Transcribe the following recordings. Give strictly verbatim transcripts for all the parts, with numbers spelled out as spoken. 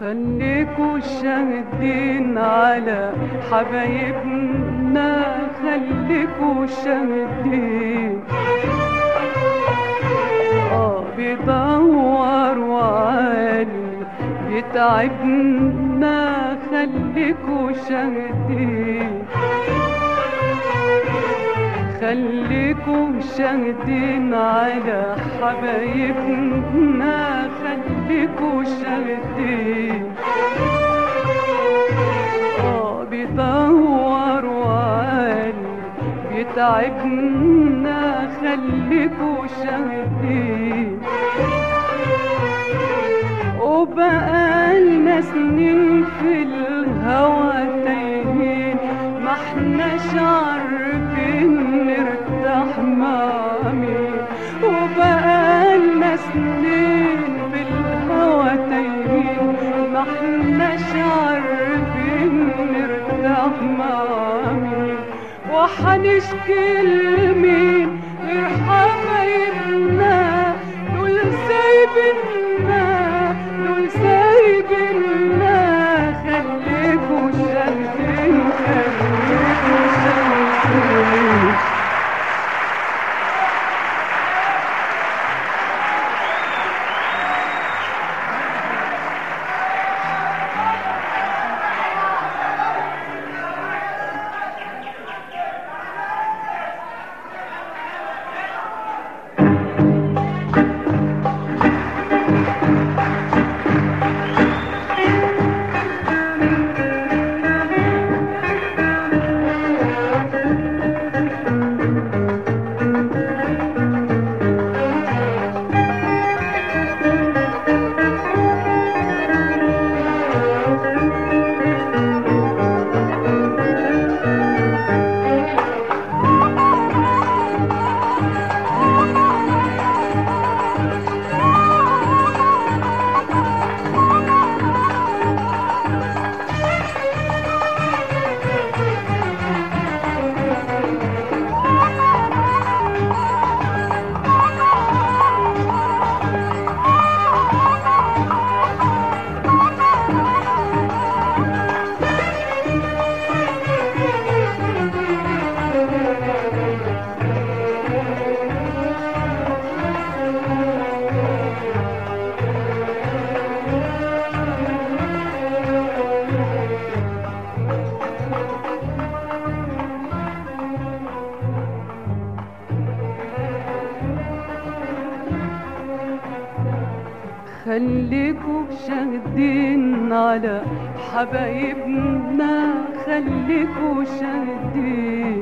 خليكوا شاهدين على حبايبنا، خليكوا شاهدين. اه بيدوروا عالي بيتعبنا، خليكوا شاهدين. خليكوا شاهدين على حبايبنا، خليكوا شاهدين. اه بيدوروا عالي بيتعبنا، خليكوا شاهدين. وبقالنا سنين في الهوى تايهين، ما احناش عارفين نرتاح مع مين. وبقالنا سنين في الهوى تايهين، ما احناش عارفين نرتاح مع مين. وحنشكي لمين غير حبايبنا، دول سايبيننا دول سايبيننا. خليكوا شاهدين خليكوا شاهدين. خليكوا شاهدين على حبايبنا، خليكوا شاهدين.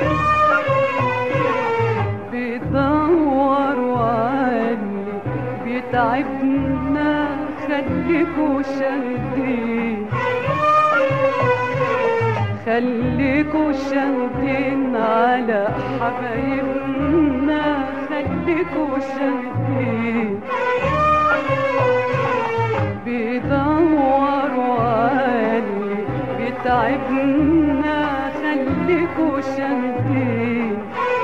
بيدوروا عالي بيتعبنا، خليكوا شاهدين. خليكوا شاهدين على حبايبنا، خليكوا شاهدين. بيدوروا عالي بيتعبنا، خليكوا شاهدين.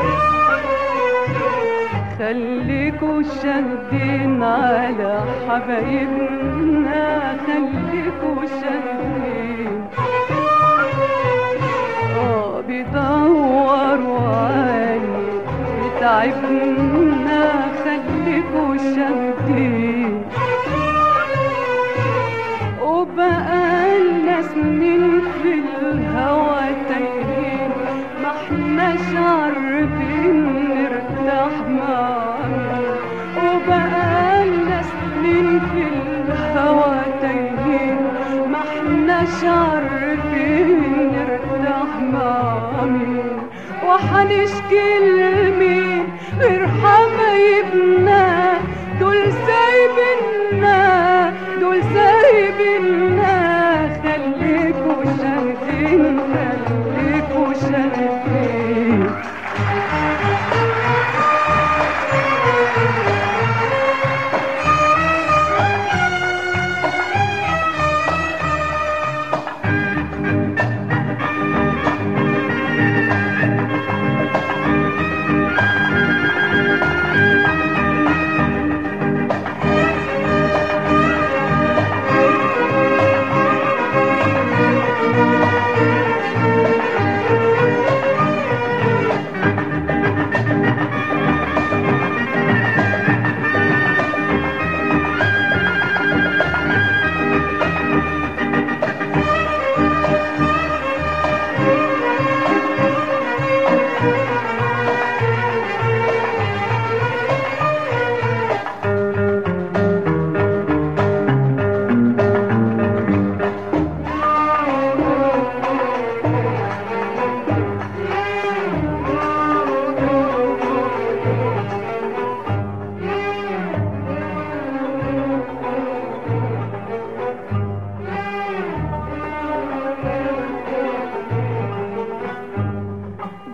خليكوا شاهدين على حبايبنا، خليكوا شاهدين. اه بيدوروا عالي بيتعبنا، خليكوا شاهدين. وبقالنا سنين في الهوى تايهين، ما احناش عارفين نرتاح مع مين. وبقالنا سنين في الهوى تايهين، ما احناش عارفين نرتاح مع مين. وحنشكي لمين غير حبايبنا، دول سايبيننا دول سايبيننا. خليكوا شاهدين خليكوا شاهدين.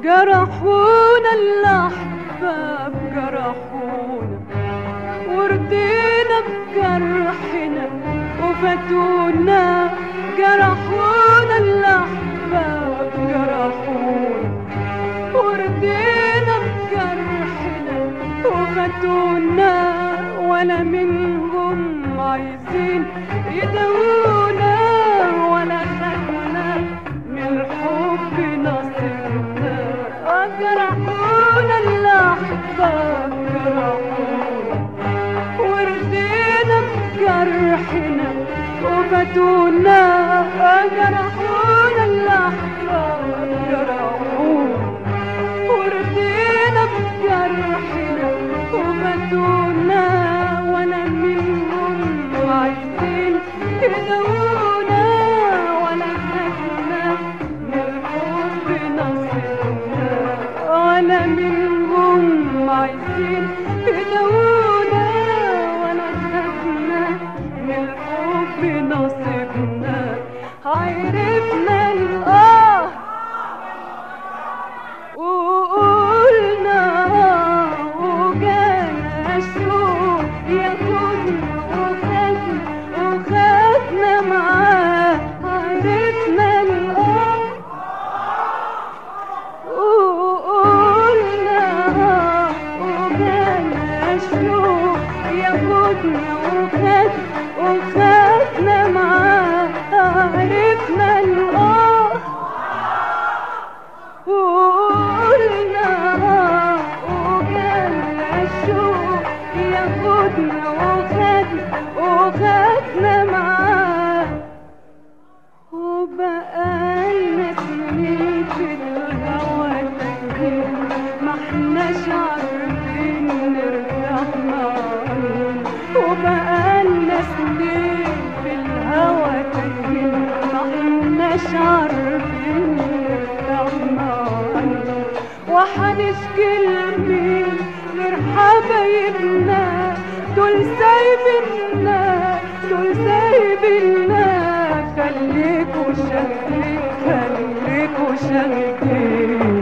جرحونا الأحباب جرحونا وردينا بجرحنا وفاتونا. جرحونا الأحباب جرحونا وردينا بجرحنا وفاتونا، ولا منهم عايزين يداوونا ولا خدنا من الحب نصيبنا. جرحونا الأحباب جرحونا وردينا بجرحنا وفاتونا. جرحونا الأحباب جرحونا وردينا بجرحنا وفاتونا، ولا منهم عايزين يداوونا ولا خدنا من الحب نصيبنا. ولا منهم عايزين يداوونا ولا خدنا من الحب نصيبنا. عرفنا الآه وقلنا وجانا الشوق ياخدنا وخدنا وخدنا معاه. عرفنا الآه وقلنا وجانا الشوق ياخدنا وخدنا وخدنا معاه. عرفنا الآه وقلنا وجانا الشوق ياخدنا وخدنا وخدنا معاه. وبقالنا سنين في الهوا تايهين ما احناش عارفين نرتاح معاهم. وبقالنا سنين في الهوا تايهين ما احناش عارفين نرتاح معاهم. وحنشكي لمين غير حبايبنا دول سايبيننا دول سايبيننا. خليكوا شاهدين خليكوا شاهدين.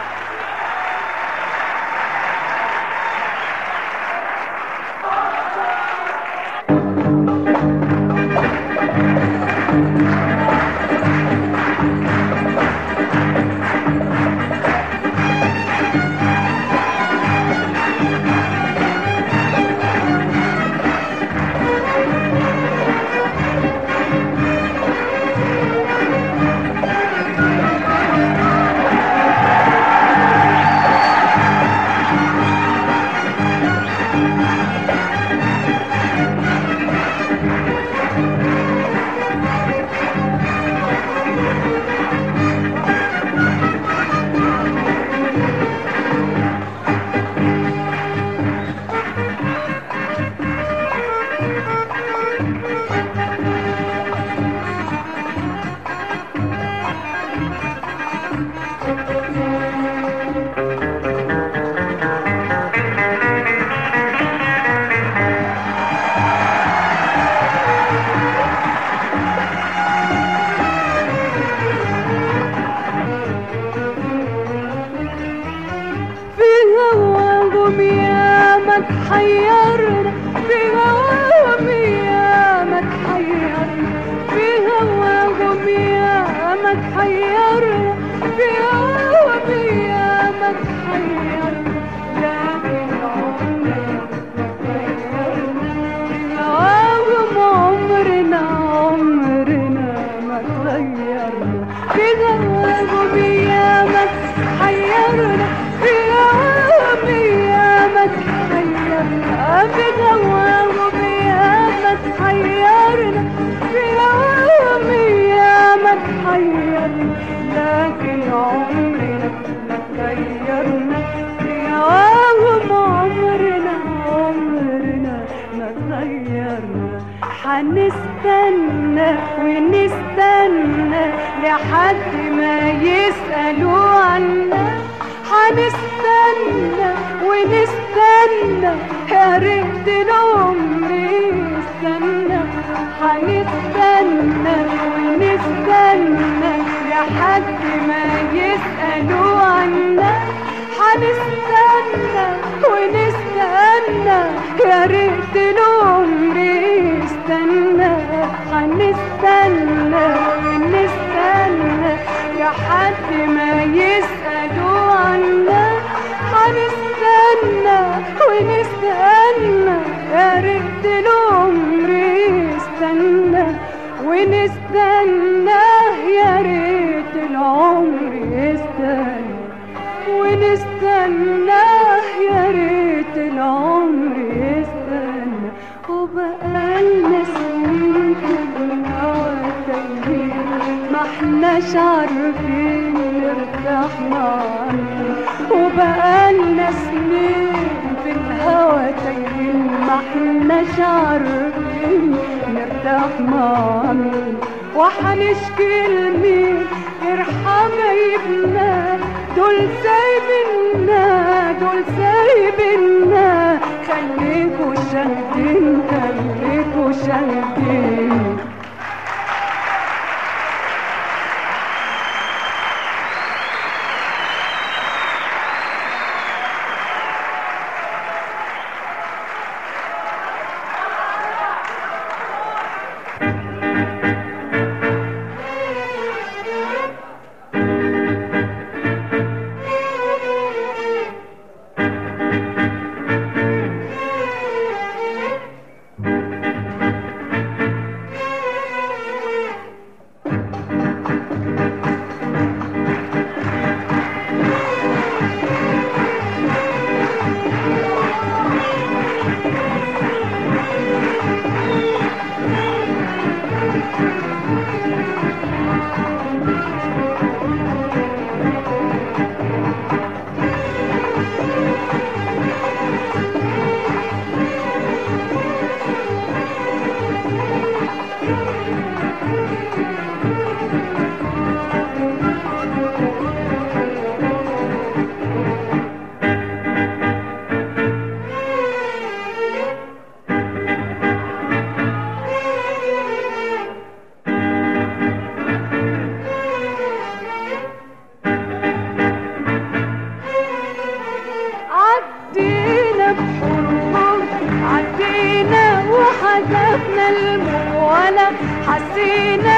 تحيرنا في هواهم ياما تحيرنا في هواهم ياما تحيرنا في هواهم ياما تحيرنا. لكن عمرنا تحيرنا في هواهم عمرنا عمرنا ما تغيرنا. في هواهم ياما تحيرنا في هواهم ياما تحيرنا في هواهم ياما تحيرنا في هواهم ياما تحيرنا. لكن عمرنا ما تغيرنا في هواهم عمرنا عمرنا ما تغيرنا. حنستنى ونستنى لحد ما يسألوا عنا. حنستنى ونستنى يا ريت العمر يستنى. حنستنى ونستنى لحد ما يسألوا عنا. هنستنى ونستنى يا ريت العمر يستنى. هنستنى ونستنى لحد ما يسألوا عنا. هنستنى ونستنى يا ريت العمر يستنى. ونستنى يا ريت العمر يستنى. ونستنى يا ريت العمر يستنى. وبقالنا سنين في الهوا تايهين ما احناش عارفين نرتاح معانا. وبقالنا سنين في الهوا تايهين ما احناش عارفين نرتاح معانا. وحنشكي لمين غير حبايبنا دول سايبنا دول سايبنا. خليكوا شاهدين خليكوا شاهدين. حذفنا الموالة حسينا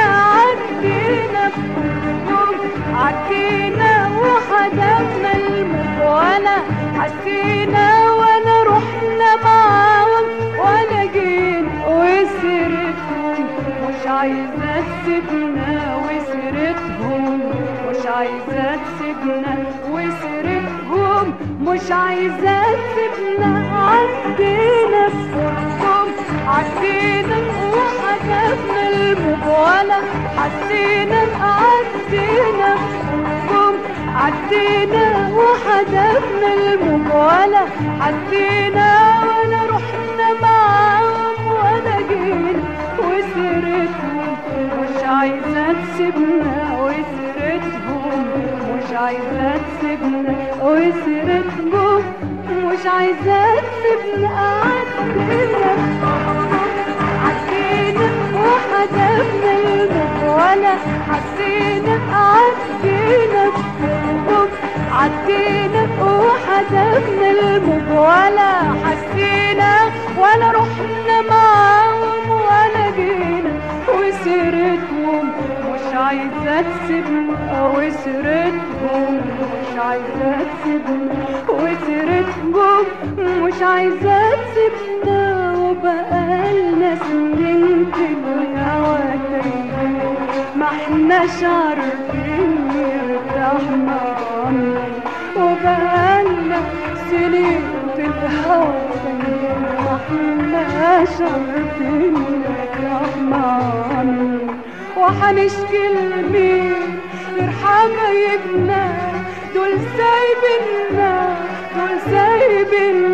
عدينا بقلوب عدينا وحذفنا الموالة حسينا ولا رحنا معاهم ولا جينا وسيرتهم مش عايزة تسيبنا وسيرتهم مش عايزة تسيبنا وسيرتهم مش عايزة تسيبنا. عدينا بقلوب عدينا وحذفنا الموالة حسينا عدينا بقلوب عدينا وحذفنا الموالة حسينا ولا رحنا معاهم ولا جينا وسيرتهم مش عايزة تسيبنا وسيرتهم مش عايزة تسيبنا وسيرتهم مش عايزة تسيبنا. عدينا وحذفنا الموالة حسينا عدينا بقلوب عدينا وحذفنا الموالة حسينا ولا رحنا معاهم ولا جينا وسيرتهم مش عايزة تسيبنا وسيرتهم مش عايزة تسيبنا وسيرتهم مش عايزة تسيبنا. وبقالنا سنين في الهوا تايهين ما احناش عارفين نرتاح معانا. وبقالنا سنين في الهوا تايهين ما احناش عارفين نرتاح معانا. وحنشكي لمين غير حبايبنا دول سايبنا دول سايبنا.